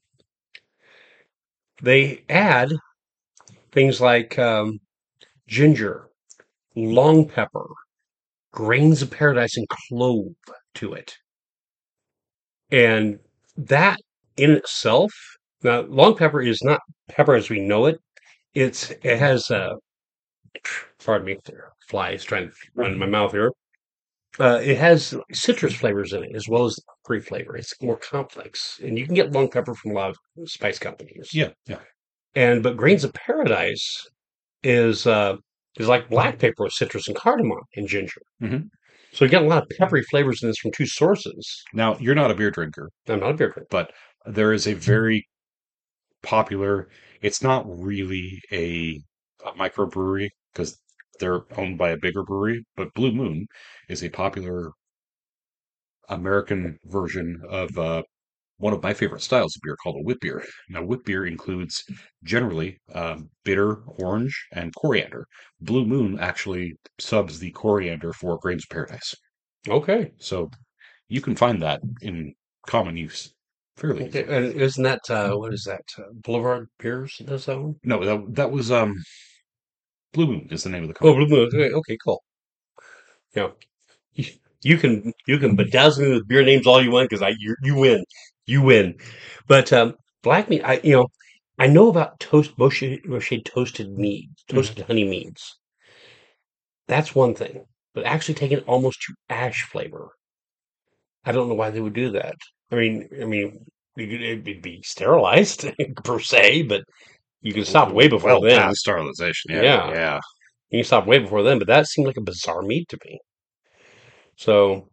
They add things like um, ginger, long pepper, grains of paradise, and clove to it. And that in itself, now long pepper is not pepper as we know it. It's it has uh, pardon me, there are flies trying to run in my mouth here. Uh, it has citrus flavors in it as well as fruit flavor. It's more complex, and you can get long pepper from a lot of spice companies. Yeah, yeah. And but grains of paradise is uh, is like black pepper with citrus and cardamom and ginger. Mm-hmm. So you get a lot of peppery flavors in this from two sources. Now, you're not a beer drinker, I'm not a beer drinker. but there is a very popular, it's not really a, a microbrewery because they're owned by a bigger brewery, but Blue Moon is a popular American version of uh, one of my favorite styles of beer called a wit beer. Now, wit beer includes generally um, bitter orange and coriander. Blue Moon actually subs the coriander for Grains of Paradise. Okay. So you can find that in common use fairly Okay. easily. And isn't that uh, what is that? Uh, Boulevard Beers that does that one? No, that, that was um, Blue Moon is the name of the Oh, company. Blue Moon. Okay, okay, cool. Yeah. You, you can you can bedazzle me with beer names all you want because I you, you win. You win. But um, black mead, I you know, I know about toast Bochet, Bochet toasted meads, Mhm. toasted honey meads. That's one thing. But actually taking it almost to ash flavor, I don't know why they would do that. I mean, I mean, it- it'd be sterilized per se, but you can stop way before Well then. past sterilization. Yeah, Yeah, yeah. you can stop way before then. But that seemed like a bizarre mead to me. So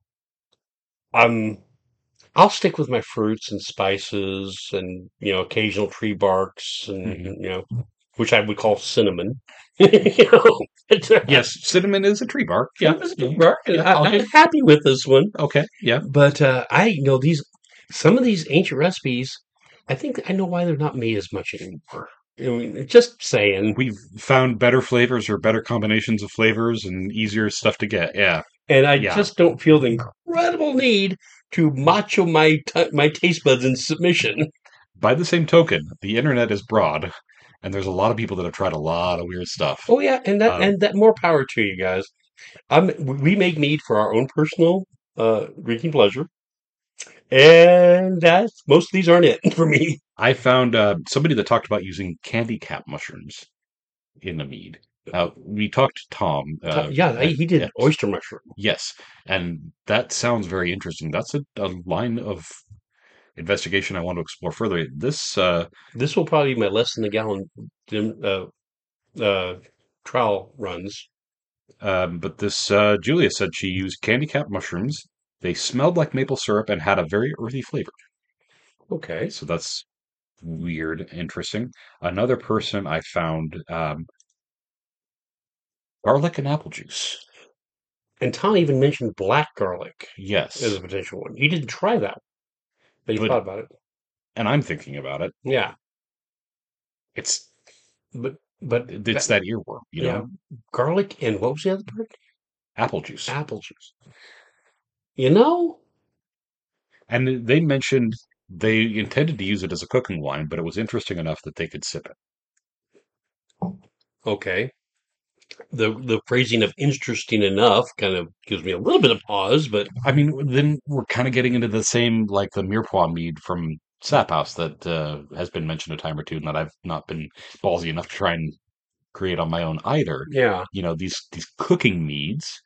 I'm I'll stick with my fruits and spices and, you know, occasional tree barks and, Mhm. you know, which I would call cinnamon. You know, but, uh, Yes, cinnamon is a tree bark. Yeah, it was a tree bark, and yeah. I, I'll I'm give. happy with this one. Okay, yeah. But uh, I you know these some of these ancient recipes. I think I know why they're not made as much anymore. I mean, just saying. We've found better flavors or better combinations of flavors and easier stuff to get. Yeah. and I Yeah. just don't feel the incredible need to macho my t- my taste buds in submission. By the same token, the internet is broad, and there's a lot of people that have tried a lot of weird stuff. Oh yeah, and that Um, and that more power to you guys. I'm, we make mead for our own personal uh, drinking pleasure, and that's most of these aren't it for me. I found uh, somebody that talked about using candy cap mushrooms in the mead. Now, we talked to Tom. Uh, Yeah, at, he did at oyster mushroom. Yes, and that sounds very interesting. That's a, a line of investigation I want to explore further. This, uh, This will probably be my less than a gallon uh, uh, trial runs. um, but this uh, Julia said she used candy cap mushrooms. They smelled like maple syrup and had a very earthy flavor. Okay. So that's weird, interesting. Another person I found um, garlic and apple juice. And Tom even mentioned black garlic as Yes, a potential one. He didn't try that, but he but thought about it. and I'm thinking about it. Yeah, It's but but it's that, that earworm, you yeah, know, garlic and what was the other part? apple juice. Apple juice. You know? And they mentioned they intended to use it as a cooking wine, but it was interesting enough that they could sip it. Okay. The the phrasing of interesting enough kind of gives me a little bit of pause, but I mean, then we're kind of getting into the same like the Mirepoix mead from Sap House that uh, has been mentioned a time or two, and that I've not been ballsy enough to try and create on my own either. yeah, You know, these these cooking meads,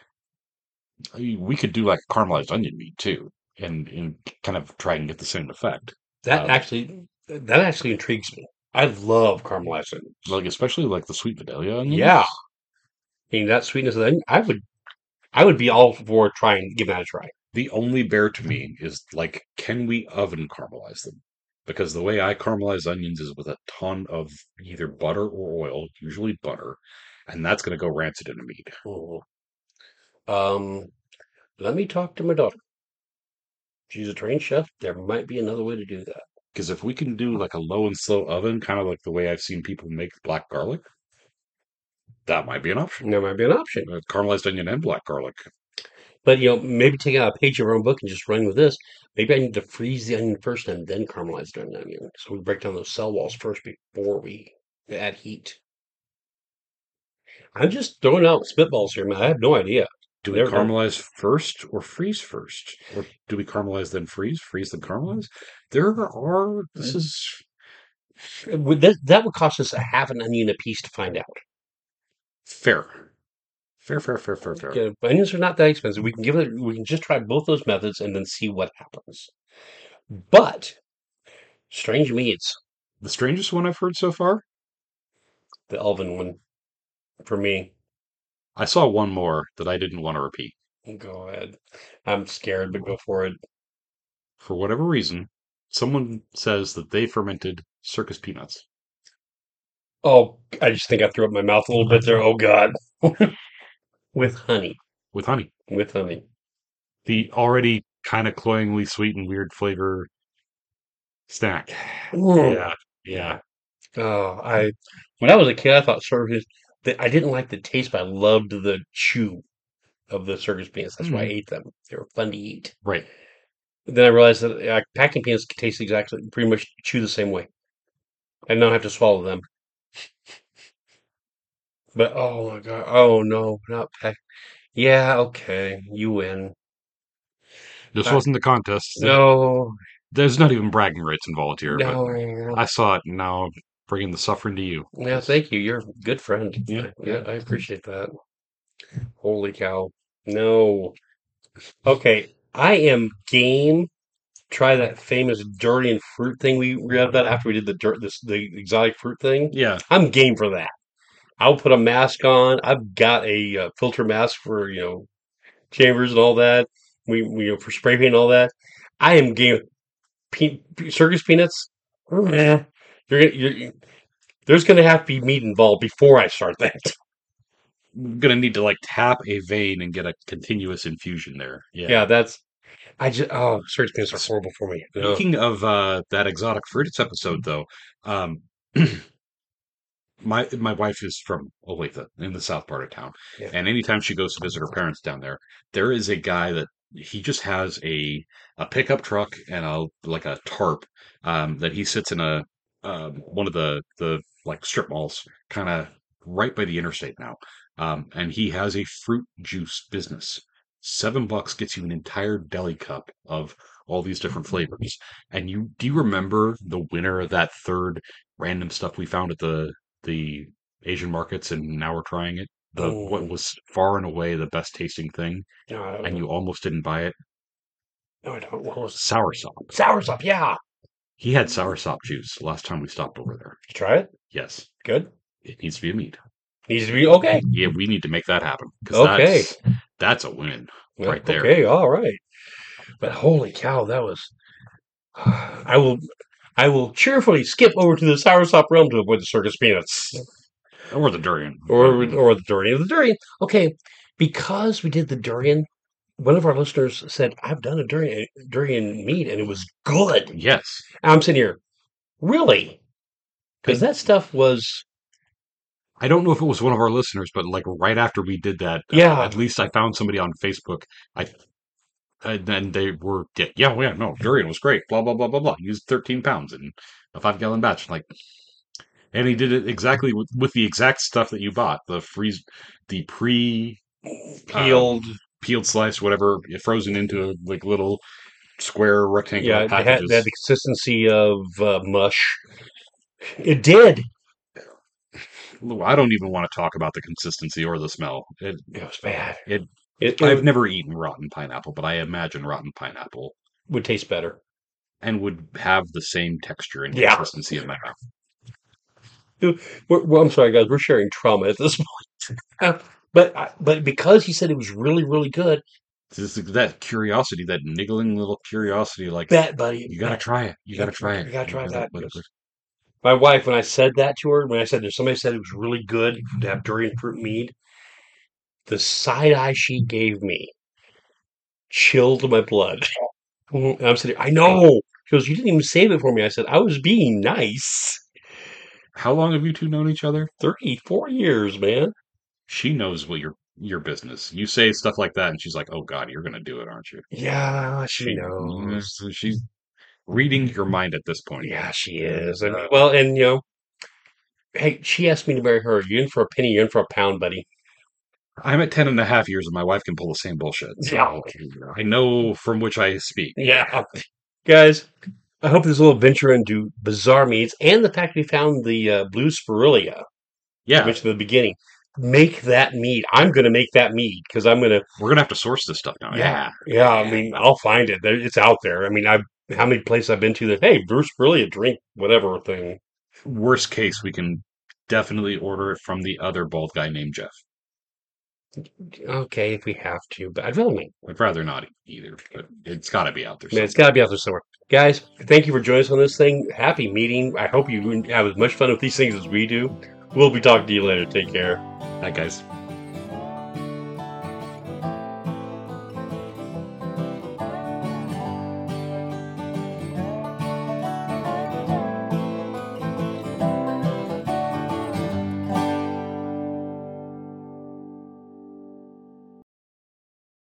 we could do like caramelized onion mead too, and, and kind of try and get the same effect. that Um, actually that actually intrigues me. I love caramelized onions. like especially like the sweet Vidalia Yeah, onions. I mean that sweetness of the onion, I would I would be all for trying give that a try. The only bear to me is like, can we oven caramelize them? Because the way I caramelize onions is with a ton of either butter or oil, usually butter, and that's going to go rancid in a meat. Mhm. Um, let me talk to my daughter. She's a trained chef. There might be another way to do that. Because if we can do like a low and slow oven, kind of like the way I've seen people make black garlic, that might be an option. That might be an option. Uh, caramelized onion and black garlic. But you know, maybe taking out a page of our own book and just running with this. Maybe I need to freeze the onion first and then caramelize the onion. So we break down those cell walls first before we add heat. I'm just throwing out spitballs here, man. I have no idea. Do we Never done. caramelize first or freeze first? Or do we caramelize then freeze? Freeze then caramelize? There are, this is Would that, that would cost us a half an onion a piece to find out. fair. Fair, fair, fair, fair, fair. Yeah, onions are not that expensive. We can give it. We can just try both those methods and then see what happens. But strange meats, The strangest one I've heard so far? the Elven one for me. I saw one more that I didn't want to repeat. Go ahead. I'm scared, but go for it. For whatever reason, someone says that they fermented circus peanuts Oh, I just think I threw up my mouth a little bit there. Oh God, with honey, with honey. with honey. The already kind of cloyingly sweet and weird flavor snack. Mm. Yeah, yeah. Oh, I when I was a kid, I thought circus. That I didn't like the taste, but I loved the chew of the circus peanuts. That's why I Mm, ate them. They were fun to eat. right. Then I realized that uh, packing peanuts taste exactly, pretty much chew the same way. I don't have to swallow them. But oh my God, oh no, not pack. Yeah, okay, you win. This I, wasn't the contest. There- no, There's not even bragging rights involved here, but no. I saw it and now I'm bringing the suffering to you. Yeah, thank you. You're a good friend. Yeah, I- yeah. Yeah, I appreciate that. Holy cow. No. Okay, I am game. Try that famous durian fruit thing we read about after we did the dirt, this the exotic fruit thing. Yeah. I'm game for that. I'll put a mask on. I've got a uh, filter mask for you know chambers and all that. We, we you know, for spray paint and all that. I am game. Pe- pe- circus peanuts. Eh, You're, gonna- you're, there's going to have to be meat involved before I start that. I'm gonna need to like tap a vein and get a continuous infusion there. Yeah. Yeah, that's. I just. Oh, circus peanuts are horrible for me. No. Speaking of uh, that exotic fruits episode, though, um, my my wife is from Olathe in the south part of town, Yeah. and anytime she goes to visit her parents down there, there is a guy that he just has a a pickup truck and a like a tarp um, that he sits in a um, one of the the like strip malls, kind of right by the interstate now, um, and he has a fruit juice business. Seven bucks gets you an entire deli cup of all these different flavors. And you do you remember the winner of that third random stuff we found at the the Asian markets, and now we're trying it. The what Oh, was far and away the best tasting thing, no, I don't and know. you almost didn't buy it. No, I don't. What was Soursop. it? Soursop? Yeah. He had soursop juice last time we stopped over there. Did you try it? Yes, Good. it needs to be a mead. Needs to be okay. Yeah, we need to make that happen because Okay. that's that's a win Yeah, right there. okay. All right. But holy cow, that was. I will. I will cheerfully skip over to the soursop realm to avoid the circus peanuts. Or the durian. or But, or the durian. The durian. Okay, because we did the durian, one of our listeners said, "I've done a durian durian meat and it was good." yes, And I'm sitting here, really? Because I that stuff was, I don't know if it was one of our listeners, but like right after we did that, uh, yeah, at least I found somebody on Facebook. I and then they were yeah, yeah, yeah, no, durian was great. Blah blah blah blah blah. Used thirteen pounds in a five gallon batch. Like, and he did it exactly with, with the exact stuff that you bought. The freeze, the pre um, peeled. peeled slice, whatever, frozen into like little square rectangular Yeah, they had, they had packages. the consistency of uh, mush. It did. I don't even want to talk about the consistency or the smell. It It was bad. it. It, I've it never eaten rotten pineapple, but I imagine rotten pineapple would taste better. and would have the same texture and Yeah. consistency in my mouth. We're, well, I'm sorry, guys. We're sharing trauma at this point. but I- but because he said it was really really good, It's just that curiosity, that niggling little curiosity, like that buddy, you gotta that, try it, you gotta try it, you gotta you try gotta that. whatever. My wife, when I said that to her, when I said that somebody said it was really good to have durian fruit mead, the side eye she gave me chilled my blood. And I'm sitting, I know. She goes, you didn't even save it for me. I said, I was being nice. How long have you two known each other? thirty-four years, man. She knows what your your business. You say stuff like that, and she's like, "Oh God, you're gonna do it, aren't you?" Yeah, she She knows. she's reading your mind at this point. Yeah, she is. I mean, well, and you know, hey, she asked me to marry her. You in for a penny, you're in for a pound, buddy. I'm at ten and a half years, and my wife can pull the same bullshit. So Yeah. I know from which I speak. Yeah. Guys, I hope this little venture into bizarre meats and the fact we found the uh, blue spirulina, I Yeah, mentioned in the beginning. Make that mead. I'm going to make that mead because I'm going to. we're gonna have to source this stuff now. Yeah, yeah. I mean, I'll find it. There- It's out there. I mean, I've how many places I've been to that hey, Bruce Spirulina drink whatever thing. Worst case, we can definitely order it from the other bald guy named Jeff. Okay, if we have to, but I'd rather make. I'd rather not either, but it's got to be out there. Man, it's somewhere. got to be out there somewhere. Guys, thank you for joining us on this thing. Happy meeting. I hope you have as much fun with these things as we do. We'll be talking to you later. Take care. Bye, guys.